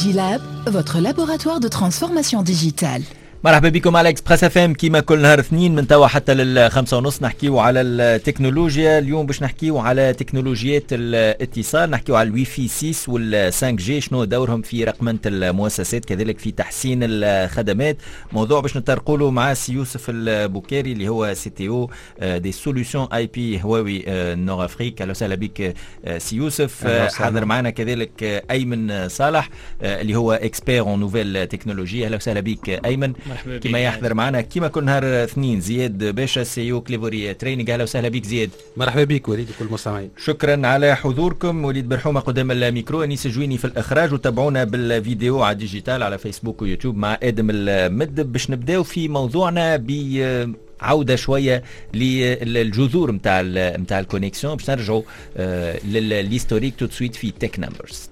DigiLab, votre laboratoire de transformation digitale. مرحبا بكم على اكسبريس اف ام كيما كل نهار اثنين من توا حتى لل5:30 نحكيو على التكنولوجيا. اليوم باش نحكيو على تكنولوجيات الاتصال، نحكيو على الوي في 6 وال5 جي، شنو دورهم في رقمنة المؤسسات كذلك في تحسين الخدمات. موضوع باش نترقوا مع سي يوسف البوكاري اللي هو سي تي او دي سوليوشن اي بي هواوي نور افريك. اهلا وسهلا بك سي يوسف. حاضر معنا كذلك ايمن صالح اللي هو اكسبير اون نوفيل تكنولوجي. اهلا وسهلا بك ايمن. كما يحضر معنا كما كل نهار اثنين زياد باشا سي او كليفوري تريننج. اهلا وسهلا بك زياد. مرحبا بك وليد وكل المستمعين. شكرا على حضوركم. وليد برحومه قدام الميكرو، انيس جويني في الاخراج، وتابعونا بالفيديو على ديجيتال على فيسبوك ويوتيوب مع ادم المدب. باش نبداو في موضوعنا بعودة شوية للجذور متاع الكونيكسيون، باش نرجعوا للهيستوريك تو سويت في تك نمبرز.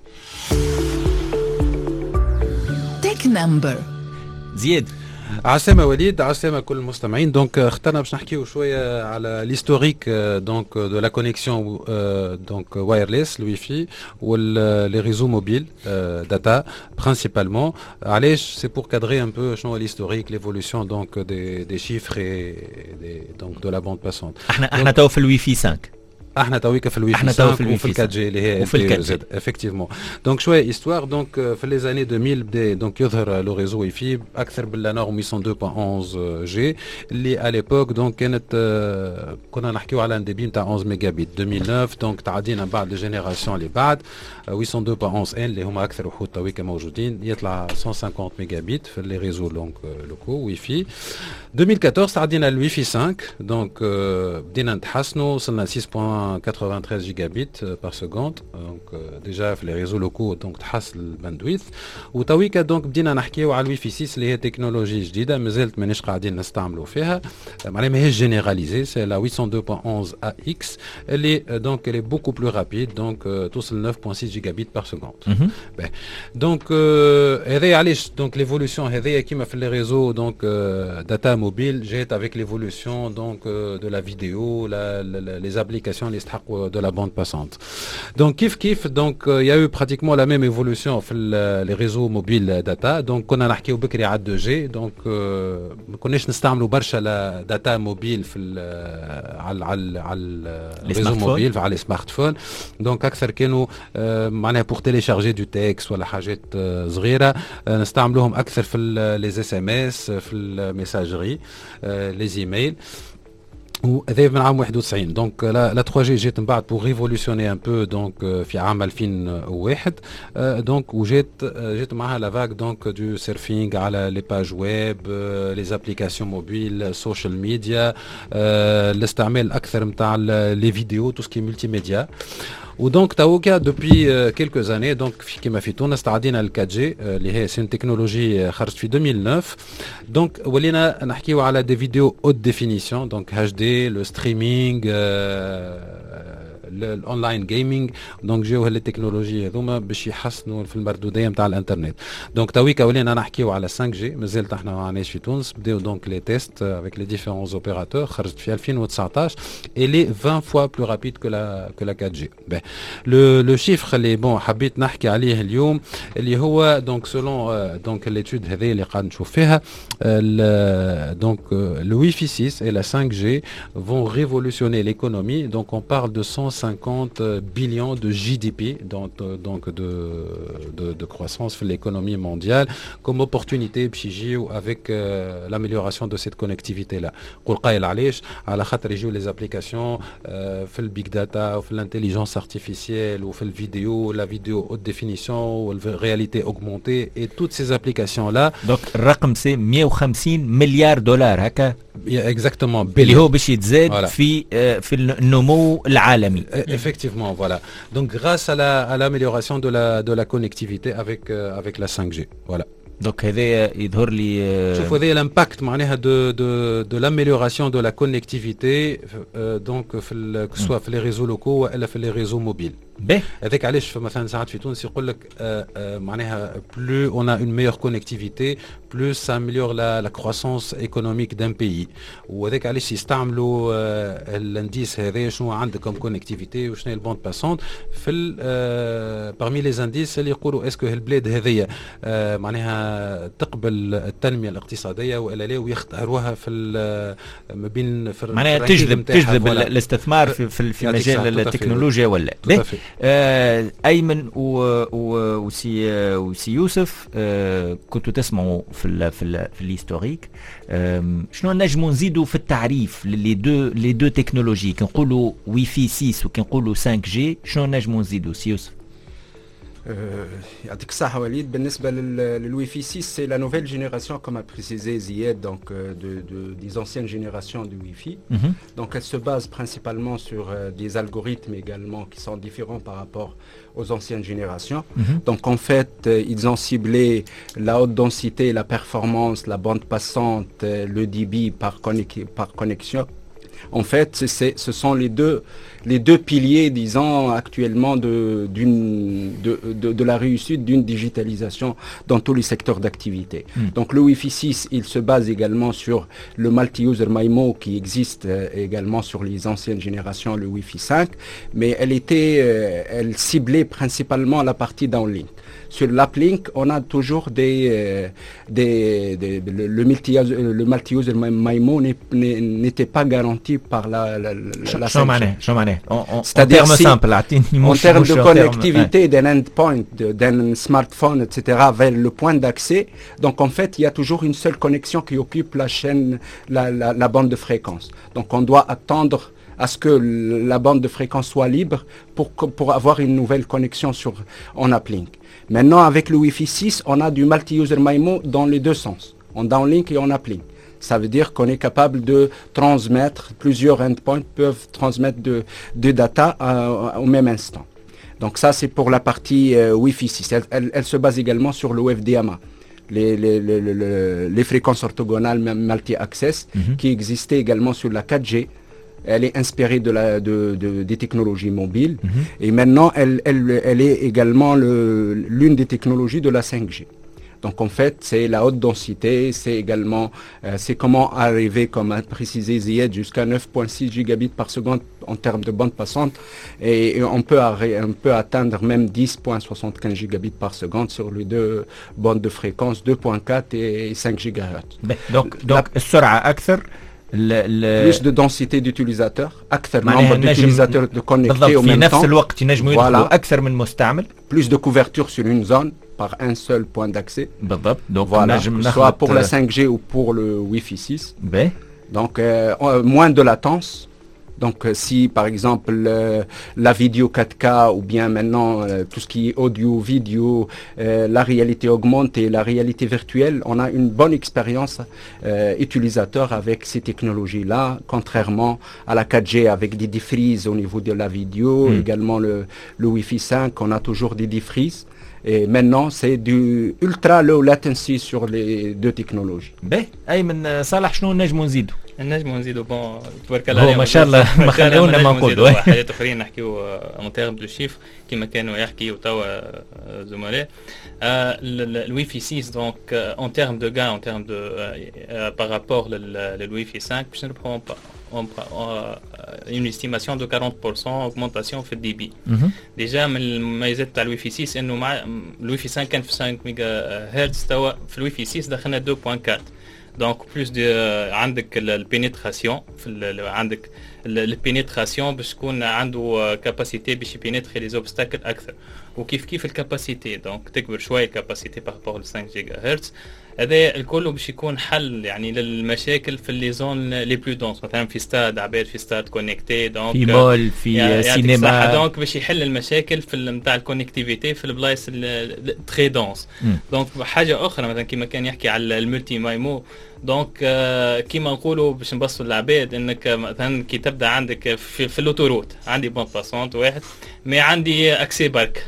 تك نمبر زياد. عسلامة وليد، عسلامة كل المستمعين. دونك اخترنا باش نحكيو شوية على l'historique donc de la connexion donc wireless الوي في les réseaux mobiles data principalement. علاش c'est pour cadrer un peu شنو l'historique l'évolution donc des chiffres et donc de la bande passante. احنا تو في الوي في 5. احنا تويكا في الوي في 5 وفي ال 4 جي اللي هي وفي ال 4 جي افكتيفمون. دونك شويه استوار. دونك في لي زاني 2000 بدا دونك يظهر لو ريزو واي في اكثر باللا نورم 802.11 جي اللي على ليبوك دونك كانت كنا نحكيو على ان ديبي نتاع 11 ميجا بت. 2009 دونك تعدينا بعد الجينيراسيون اللي بعد 802.11 ان اللي هما اكثر وحود تويكا موجودين، يطلع 150 ميجا بت في لي ريزو دونك لوكو واي في. 2014 تعدينا الوي في 5 دونك بدينا نتحسنوا، وصلنا 6.93 gigabits par seconde. Donc déjà في les réseaux locaux donc تحسن الباندويث. وتويكا دونك بدينا نحكيو على الوي في 6 اللي هي تكنولوجي جديده مازالت مانيش قاعدين نستعملوا فيها، معناها ماهيش جينيراليزي. سي لا 802.11 AX اللي دونك اللي بوكو بلو رابيد دونك توصل 9.6 gigabits par seconde. دونك هذايا علاش دونك ليفولوسيون هذايا كيما في les réseaux donc data mobile جات avec l'évolution donc de la vidéo, les applications de la bande passante. Donc kif donc il y a eu pratiquement la même évolution les réseaux mobiles data. Donc كنا نحكيو بكري على 2G donc ما كناش نستعملوا برشا لا داتا موبيل في على الريزو موبيل على السمارت فون. دونك اكثر كانوا معناها بور تيليشارجي دو تكست ولا حاجات صغيره نستعملوهم اكثر في لي اس ام اس، في الميساجري، لي ايميل. وهذا من عام 91. دونك لا 3 جي جات من بعد بور ريفولوسيوني ان بو دونك في عام 2001. دونك جات معها لا فاك دونك دو سيرفينغ على لي باج ويب، لي زابليكاسيون موبيل، سوشيال ميديا، الاستعمال اكثر نتاع لي فيديو تو سكي ملتي ميديا. ودونك تاوكا دوبي كيلكوز اني دونك كيما في تونس تعدينا ال 4 جي اللي هي سين تكنولوجي خرجت في 2009. دونك ولينا نحكيو على دي فيديو هوت ديفينيسيون دونك اتش دي، لو ستريمينغ، الاونلاين جيمنج. دونك جاو هالتكنولوجيا هذوما باش يحسنوا في المردوديه نتاع الانترنت. دونك تويكا ولينا نحكيو على 5 جي، مازلت احنا ما معناش في تونس. بداو دونك لي تيست افيك لي ديفيرونس اوبيراتور، خرجت في 2019 et les 20 fois plus rapide que la 4G. Le chiffre اللي بون حبيت نحكي عليه اليوم اللي هو دونك سولون دونك l'étude هذه اللي قاعد نشوف فيها donc le Wi-Fi 6 et la 5G vont révolutionner l'économie. Donc on parle de 150 billions de GDP donc de croissance في l'économie mondiale comme opportunité باش يجيو avec l'amélioration de cette connectivité là. قول قايل علاش؟ على خاطر يجيو les applications في البيج داتا وفي الانتليجنس ارتيفيسيال وفي الفيديو، لا فيديو haute définition والرياليتي augmentée et toutes ces applications là. دونك الرقم سي 150 مليار دولار هكا exactement اللي هو باش يتزاد في النمو العالمي. Effectivement, voilà. Donc grâce à l'amélioration de la connectivité avec la 5G. Voilà. Donc هذا يظهر لي شوف هذا الامباكت معناها de l'amélioration de la connectivité donc في سواء في les réseaux locaux ولا في les réseaux mobiles. هذاك علاش مثلا ساعات في تونس يقول لك معناها plus on a une meilleure connectivité plus ça améliore la croissance économique d'un pays. وهذاك علاش يستعملوا الانديس هذا شنو عندك كم كونكتيفيتي وشنو هي البوند باسونت في parmi les indices اللي يقولوا اسكو البلاد هذيا معناها تقبل التنميه الاقتصاديه ولا لا ويختاروها في ما بين معناها تجذب الاستثمار في مجال التكنولوجيا ولا. ايمن وسي يوسف كنتوا تسمعوا في الهيستوريك شنو نجموا نزيدوا في التعريف لي دو تكنولوجي كي نقولوا وي في 6 وكي نقولوا 5G شنو نجموا نزيدوا سي يوسف؟ يعطيك الصحة وليد. بالنسبة للوي في 6 c'est la nouvelle génération comme a précisé Zied donc des anciennes générations du Wi-Fi. Donc elle se base principalement sur des algorithmes également qui sont différents par rapport aux anciennes générations. Donc en fait ils ont ciblé la haute densité, la performance, la bande passante, le débit par connexion. En fait, ce sont les deux piliers, disons, actuellement de la réussite d'une digitalisation dans tous les secteurs d'activité. Donc le Wi-Fi 6, il se base également sur le multi-user MIMO qui existe également sur les anciennes générations, le Wi-Fi 5, mais elle ciblait principalement la partie downlink. Sur l'uplink, on a toujours le multi-user MIMO n'était pas garanti par la 5G. C'est-à-dire en termes de connectivité d'un endpoint, d'un smartphone, etc., vers le point d'accès, donc en fait, il y a toujours une seule connexion qui occupe la chaîne, la bande de fréquence. Donc on doit attendre à ce que la bande de fréquence soit libre pour avoir une nouvelle connexion en uplink. Maintenant, avec le Wi-Fi 6, on a du multi-user MIMO dans les deux sens, en downlink et en uplink. Ça veut dire qu'on est capable de transmettre, plusieurs endpoints peuvent transmettre de data au même instant. Donc ça, c'est pour la partie Wi-Fi 6. Elle se base également sur le WFDMA, les fréquences orthogonales multi-access qui existaient également sur la 4G. Elle est inspirée des technologies mobiles et maintenant elle est également l'une des technologies de la 5G. Donc en fait c'est la haute densité, c'est également c'est comment arriver, comme a précisé Zied, jusqu'à 9.6 gigabits par seconde en termes de bande passante et on peut atteindre même 10.75 gigabits par seconde sur les deux bandes de fréquence 2.4 et 5 GHz. Donc السرعة أكثر plus de densité d'utilisateurs, أكثر nombre d'utilisateurs de connectés au même temps. في نفس الوقت ينجموا يدخلوا أكثر من مستعمل. Plus de couverture sur une zone par un seul point d'accès. بالضبط. Donc voilà, soit pour la 5G ou pour le Wi-Fi 6. Donc moins de latence. Donc si par exemple la vidéo 4K ou bien maintenant tout ce qui est audio, vidéo, la réalité augmentée, la réalité virtuelle, on a une bonne expérience utilisateur avec ces technologies-là, contrairement à la 4G avec des defreeze au niveau de la vidéo, également le Wi-Fi 5, on a toujours des defreeze. Et maintenant, c'est du ultra low latency sur les deux technologies. أيمن صالح شنو نجموا نزيدوا؟ نجموا نزيدوا بون تبارك الله ما شاء الله ما خلونا ما نقولوا حاجات اخرين نحكيو اون تيرم دو شيف كما كانوا يحكيوا توا زملاء الوي في 6 دونك اون تيرم دو غان اون تيرم دو بارابور للوي في 5 باش نربحوا une estimation de 40% augmentation في الدي بي. ديجا من المميزات تاع الوي في 6 انه مع الوي في 5 كان في 5 ميجا هرتز توا في الوي في 6 دخلنا 2.4 دونك بلوس دو عندك البينيتراسيون عندك البينيتراسيون باش تكون عنده كاباسيتي باش يبينيتري لي زوبستاكل اكثر وكيف الكاباسيتي دونك تكبر شويه الكاباسيتي بارابور ل 5 جيجا هرتز. هذا الكل باش يكون حل يعني للمشاكل في لي زون لي بلو دونس مثلا في ستاد عباد في ستاد كونيكتي دونك في مول في سينما دونك باش يحل المشاكل في نتاع الكونيكتيفيتي في البلايص تري دونس. دونك حاجه اخرى مثلا كيما كان يحكي على الملتي مايمو دونك كيما نقولوا باش نبسطوا للعباد انك مثلا كي تبدا عندك في الاوتوروت عندي بون باسونت واحد مي عندي اكسي برك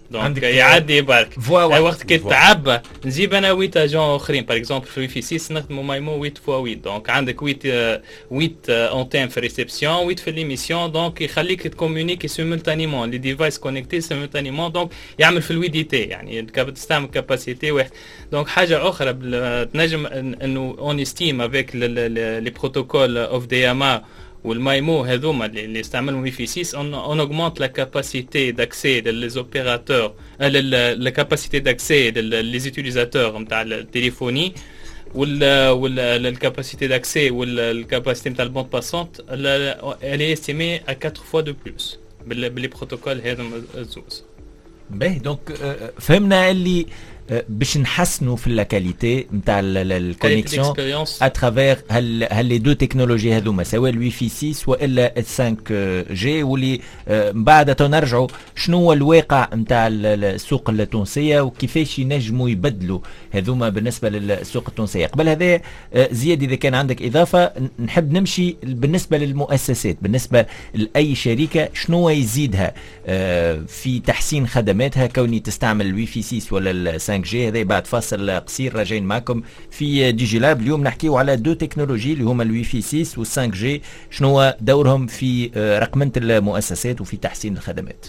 دونك يعدي برك وقت كي تعبى نجيب انا 8 اجون اخرين باغ اكزومبل في الوي في 6 نخدموا مايمو 8 فوا 8 دونك عندك 8 اونتين في الريسبسيون 8 في ليميسيون دونك يخليك تكومونيكي سيمولتانيمون لي ديفايس كونيكتي سيمولتانيمون دونك يعمل في الويديتي يعني تستعمل كاباسيتي واحد دونك حاجه اخرى تنجم انه اون استيم افيك لي بروتوكول اوف دي ام ا والمايمو هذوما اللي استعملوا وي في 6 on augmente la capacité d'accès des opérateurs la capacité d'accès des utilisateurs نتاع التليفوني ولا capacité d'accès ولا capacité نتاع البوند باسونت elle est estimée à 4 fois de plus باللي بروتوكول هذا الزوز. باهي دونك فهمنا اللي باش نحسنوا في الكاليتي نتاع الكونيكسيون اترافير هل دو تكنولوجي هذوما سواء الوي في 6 والا 5 جي واللي بعد تنرجعوا شنو هو الواقع نتاع السوق التونسيه وكيفاش ينجموا يبدلوا هذوما بالنسبه للسوق التونسيه. قبل هذا زياد اذا كان عندك اضافه نحب نمشي بالنسبه للمؤسسات بالنسبه لاي شركه شنو يزيدها في تحسين خدماتها كوني تستعمل الوي في 6 ولا 5 جي. هذا بعد فاصل قصير راجعين معكم في ديجي لاب. اليوم نحكيو على دو تكنولوجي اللي هما الوي في 6 وال5 جي شنو هو دورهم في رقمنة المؤسسات وفي تحسين الخدمات.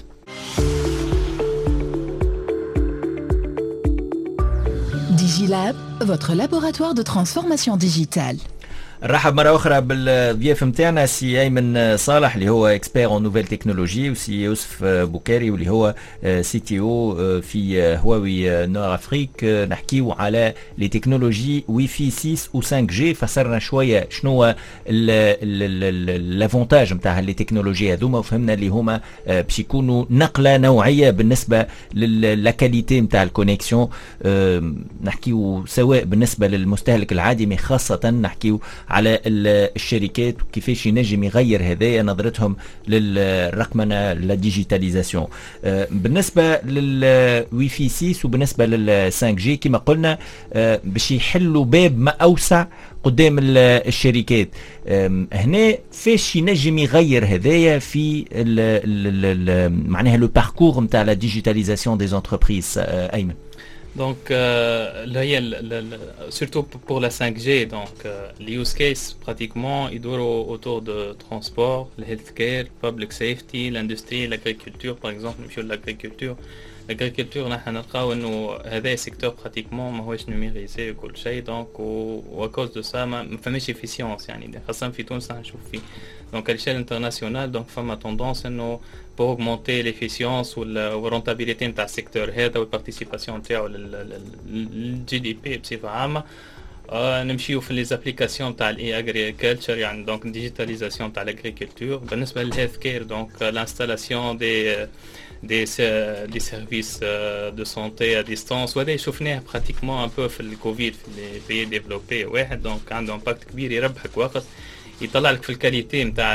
DigiLab, votre laboratoire de transformation digitale. نرحب مرة أخرى بالضياف متاعنا سي أيمن صالح اللي هو اكسبير اون نوفيل تكنولوجي وسي يوسف بوكاري واللي هو سي تي او في هواوي نور افريك. نحكيو على لي تكنولوجي وي في 6 و 5 جي. فسرنا شوية شنو هو الافونتاج نتاع لي تكنولوجي هذوما وفهمنا اللي هما باش يكونوا نقلة نوعية بالنسبة للكاليتي نتاع الكونيكسيون. نحكيو سواء بالنسبة للمستهلك العادي مي خاصة نحكيو على الشركات وكيفاش ينجم يغير هذايا نظرتهم للرقمنه للديجيتاليزاسيون. بالنسبه للوي في 6 وبالنسبه لل 5 جي كما قلنا باش يحلوا باب ما اوسع قدام الشركات. هنا فاش ينجم يغير هذايا في معناها لو باركور نتاع لا ديجيتاليزاسيون دي انتربريز. ايمن Donc, là, il y a surtout pour la 5G, donc les use cases pratiquement ils doivent autour de transport, le healthcare, public safety, l'industrie, l'agriculture par exemple. Monsieur l'agriculture, نحن نلقاو انه هذا سيكتور براتيكمون ماهوش نوميريزي وكل شيء دونك وكوز دو سا ما فماش افيسيونس يعني خاصة في تونس نشوف فيه دونك على انترناسيونال دونك فما توندونس انه pour augmenter l'efficience والرونتابيليتي نتاع السيكتور هذا والبارتيسيباسيون نتاعو للجي دي بي بصفة عامة. نمشيو في لي زابليكاسيون تاع الاي اغريكلتشر يعني دونك ديجيتاليزاسيون تاع الاغريكولتور. بالنسبة للهيلث كير دونك لانستالاسيون des services de santé à distance وهذا شفناه براتيكمون ان بو في الكوفيد في لي بي ديفلوبي واحد دونك عنده امباكت كبير يربحك وقت يطلع لك في الكاليتي نتاع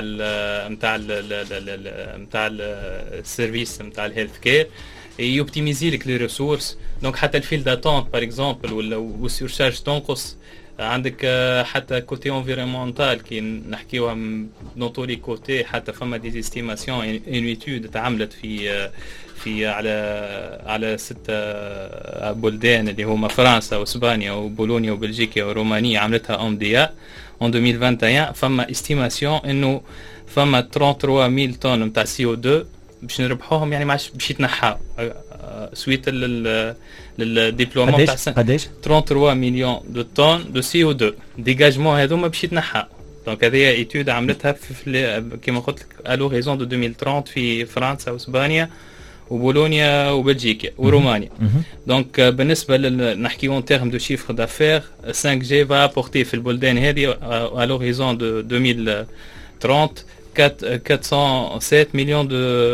السيرفيس نتاع الهيلث كير يوبتيميزي لك لي ريسورس دونك حتى الفيل داتونت باغ اكزومبل ولا السيرشارج تنقص. عندك حتى كوتي انفيرونمونتال كي نحكيوها دون طولي كوتي حتى فما دي استيماسيون ان ايتود تعملت في على 6 بلدان اللي هما فرنسا واسبانيا وبولونيا وبلجيكا ورومانيا عملتها اومديا en 2021. فما استيماسيون انه فما 33000 طن نتاع سي او 2 باش نربحوهم يعني ما باش يتنحاو سويت للديبلومون تاع قداش 33 مليون دو طن دو سي او 2 ديجاجمون هذوما باش يتنحاو. دونك هذه ايتود عملتها في كما قلت لك الو ريزون دو 2030 في فرنسا واسبانيا وبولونيا وبلجيكا ورومانيا. دونك بالنسبه نحكيو اون تيرم دو شيفر دافير 5 جي فا ابورتي في البلدان هذه الو ريزون دو 2030 407 مليون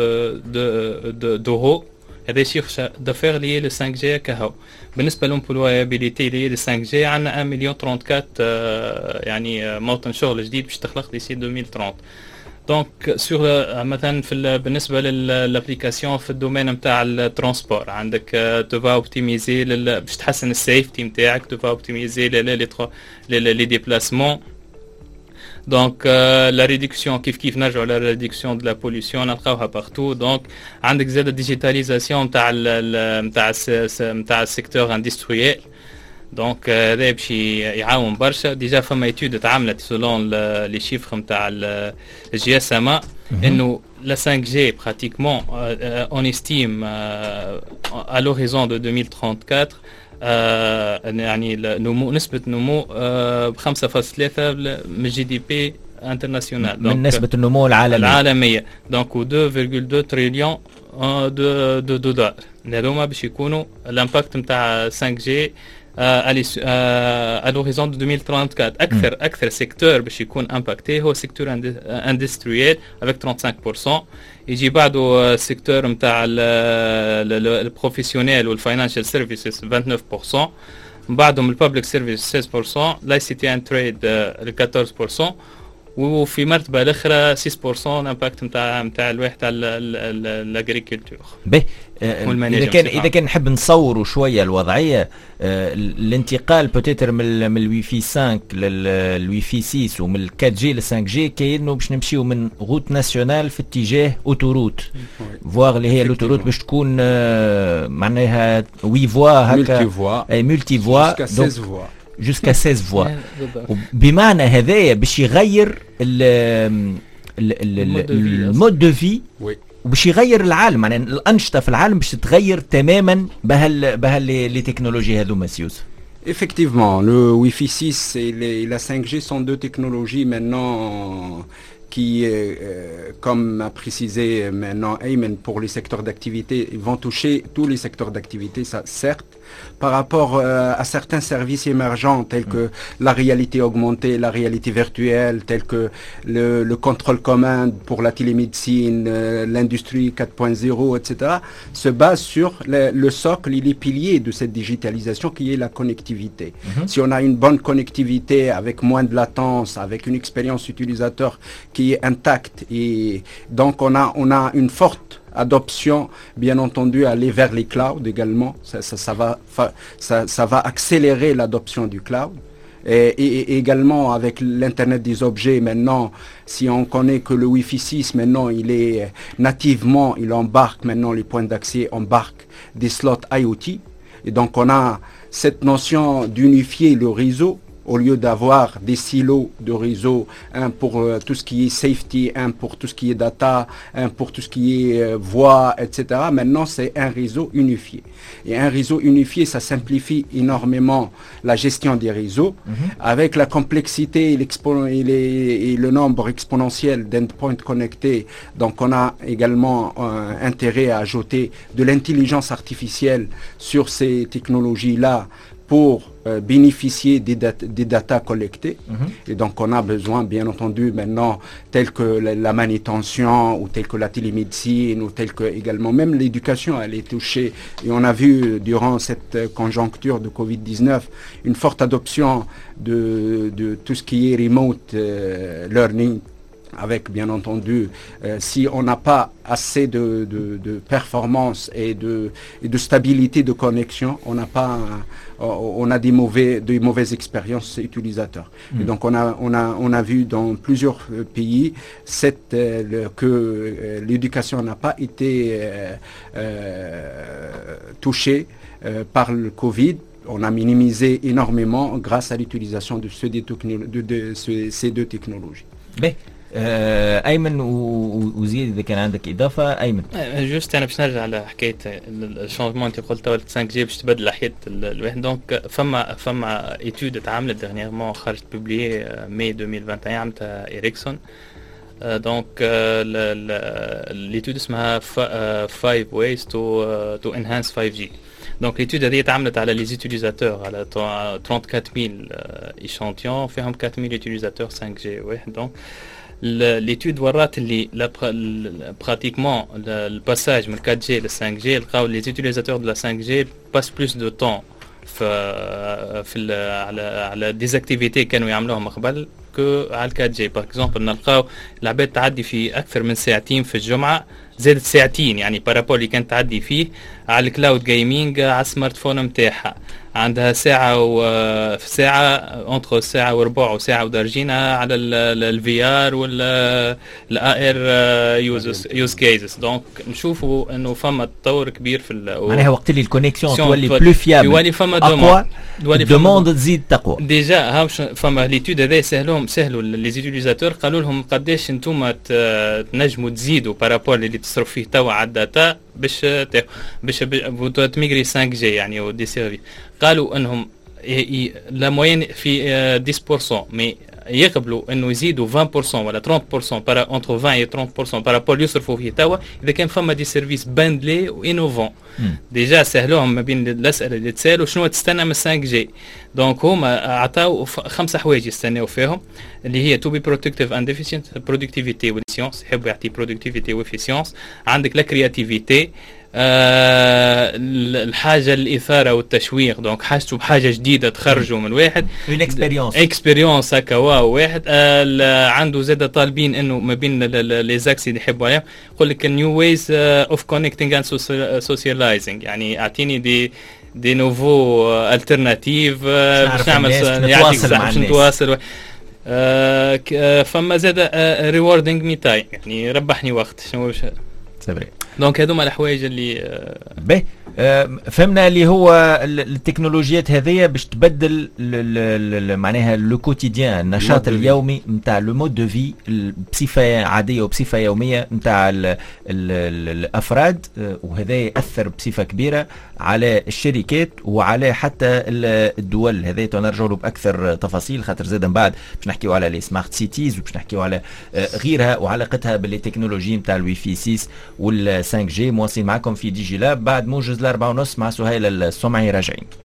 دورو. هذا شيفر دافير لي ل 5 جي كهو. بالنسبه للامبلويابيليتي لي ل 5 جي عندنا 1 مليون 34 يعني موطن شغل جديد باش تخلق ديسي 2030. دونك سور مثلا في بالنسبه للابليكاسيون في الدومين نتاع الترونسبور عندك توفا اوبتيميزي باش تحسن السيفتي نتاعك توفا اوبتيميزي لي ديبلاسمون Donc la réduction كيف نرجعوا la réduction de la pollution نلقاوها partout. Donc عندك زاد الديجيتاليزاسيون نتاع السيكتور اندستريال. دونك هذا باش يعاون برشا. ديجا فما ايتود تعملت سولون لي شيفر نتاع الجي اس ام انه la 5G pratiquement on estime à l'horizon de 2034 يعني نسبة نمو ب 5.3 من جي دي بي انترناسيونال من نسبة النمو العالمية دونك و 2.2 تريليون دو دولار. هذوما باش يكونوا الامباكت نتاع 5G à l'horizon de 2034. أكثر سيكتور باش يكون امباكتي هو سيكتور اندستريال avec 35%. يجي بعده السيكتور نتاع البروفيسيونيل والفاينانشال سيرفيسز 29%. بعدهم الببليك سيرفيس 16%. لاي سي تي ان تريد 14%. وفي مرتبه الاخرى 6% امباكت نتاع الواحد تاع الاغريكولتور. اذا كان نحب نصوروا شويه الوضعيه الانتقال بوتيتر من الوي في 5 للوي في 6 ومن 4 جي ل 5 جي كانه باش نمشيو من روت ناسيونال في اتجاه اوتوروت فواغ اللي هي الاوتوروت باش تكون معناها 8 فوا هكا ملتي فوا jusqu'à 16 voies. بمعنى هذايا باش يغير المود دو في وباش يغير العالم. يعني الأنشطة في العالم باش تتغير تماما بهال تكنولوجيا هذو مسيوس. Effectivement, le Wi-Fi 6 et la 5G sont deux technologies maintenant qui, comme a précisé maintenant Ayman, pour les secteurs d'activité, vont toucher tous les secteurs d'activité, ça certes. Par rapport à certains services émergents tels que la réalité augmentée, la réalité virtuelle, tels que le contrôle commande pour la télémédecine, l'industrie 4.0, etc., se basent sur le socle et les piliers de cette digitalisation qui est la connectivité. Si on a une bonne connectivité avec moins de latence, avec une expérience utilisateur qui est intacte, et donc on a une forte adoption, bien entendu, aller vers les clouds également. Ça va accélérer l'adoption du cloud. Et également avec l'Internet des objets, maintenant, si on connaît que le Wi-Fi 6, maintenant, il est nativement, il embarque maintenant les points d'accès, embarque des slots IoT. Et donc, on a cette notion d'unifier le réseau au lieu d'avoir des silos de réseau, un pour tout ce qui est safety, un pour tout ce qui est data, un pour tout ce qui est voix, etc. Maintenant, c'est un réseau unifié. Et un réseau unifié, ça simplifie énormément la gestion des réseaux, avec la complexité et le nombre exponentiel d'endpoints connectés. Donc, on a également intérêt à ajouter de l'intelligence artificielle sur ces technologies-là pour bénéficier des data collectées. Et donc on a besoin, bien entendu, maintenant, tel que la manutention, ou tel que la télémédecine, ou tel que également même l'éducation, elle est touchée. Et on a vu durant cette conjoncture de Covid-19 une forte adoption de tout ce qui est remote learning, avec bien entendu, si on n'a pas assez de performance et de stabilité de connexion, on a des mauvaises expériences utilisateurs. Et donc on a vu dans plusieurs pays que l'éducation n'a pas été touchée par le Covid. On a minimisé énormément grâce à l'utilisation de ces deux technologies. ايمن وزيد اذا كان عندك اضافه. ايمن جوست انا باش نرجع على حكايه الشونجمون انت قلت 5 جي باش تبدل حياه الواحد. دونك فما ايتود اتعملت ديرنييرمون خرجت بوبليي ماي 2021 عملتها إريكسون. دونك الايتود اسمها 5 ways to enhance 5G. دونك الايتود هذه اتعملت على لي زوتيليزاتور على 34000 ايشانتيون فيهم 4000 يوتيليزاتور 5G واحد. دونك l'étude ورات اللي pratiquement le passage من 4G ل 5G لقاو les utilisateurs de la 5G passent plus de temps على des activités كانوا يعملوهم قبل كو على 4G. باغ اكزومبل نلقاو العباد تعدي في اكثر من ساعتين في الجمعه زادت ساعتين يعني بارابول اللي كانت تعدي فيه على الكلاود جيمنج على السمارت فون نتاعها. عندها ساعة ساعة انتر ساعة وربع وساعة ودرجينها على الفي ار ولا الار يوز كيسز. دونك نشوفوا انه فما تطور كبير في معناها وقت اللي الكونيكسيون تولي بلو فيابل يولي فما اقوى الدوموند تزيد تقوى. ديجا هاوش فما ليتود هذا سهلوا لي زيتيليزاتور قالوا لهم قداش انتم تنجموا تزيدوا بارابول اللي تصرف فيه توا على الداتا باش تميغري 5 جي يعني او دي سيرفي. قالوا انهم لا موين في 10% مي يقبلوا انه يزيدوا 20% ولا 30% بارا انتر 20 و 30% بارابول يصرفوا فيه توا اذا كان فما دي سيرفيس باندلي وانوفون. ديجا سهلوهم ما بين الاسئله اللي تسالوا شنو تستنى من 5 جي. دونك هما عطاو 5 حوايج يستناو فيهم اللي هي تو بي بروتكتيف اند افيشنت برودكتيفيتي والسيونس. يحبوا يعطي برودكتيفيتي وافيسيونس. عندك لا كرياتيفيتي الحاجه الاثاره والتشويق. دونك حاجته بحاجه جديده تخرجوا من واحد اكسبيريونس هكا واحد. عنده زاده طالبين انه ما بين لي زاكس اللي يحبوا عليهم يقول لك نيو ويز اوف كونكتينغ اند سوسيالايزينغ يعني اعطيني دي نوفو الترناتيف باش نعمل نتواصل فما زاد ريوردينغ مي تايم يعني ربحني وقت شنو سبري. دونك هذوما الحوايج اللي باهي فهمنا اللي هو التكنولوجيات هذه باش تبدل معناها لو كوتيديان النشاط اليومي نتاع لو مود دو في بصفه عاديه وبصفه يوميه نتاع الافراد. وهذا ياثر بصفه كبيره على الشركات وعلى حتى الدول. هذا تنرجع له باكثر تفاصيل خاطر زاد من بعد باش نحكيو على لي سمارت سيتيز وباش نحكيو على غيرها وعلاقتها بالتكنولوجي نتاع الوي في 6 وال 5 جي. مواصلين معكم في دي جي لاب بعد موجز 4:30 مع سهيل السمعي راجعين.